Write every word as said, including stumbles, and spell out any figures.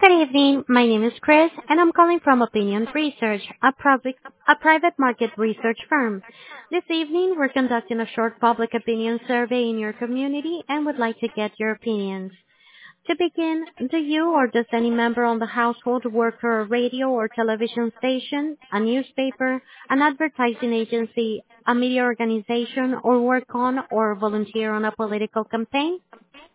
Good evening. My name is Chris, and I'm calling from Opinion Research, a private, a private market research firm. This evening, we're conducting a short public opinion survey in your community and would like to get your opinions. To begin, do you or does any member on the household work for a radio or television station, a newspaper, an advertising agency, a media organization, or work on or volunteer on a political campaign?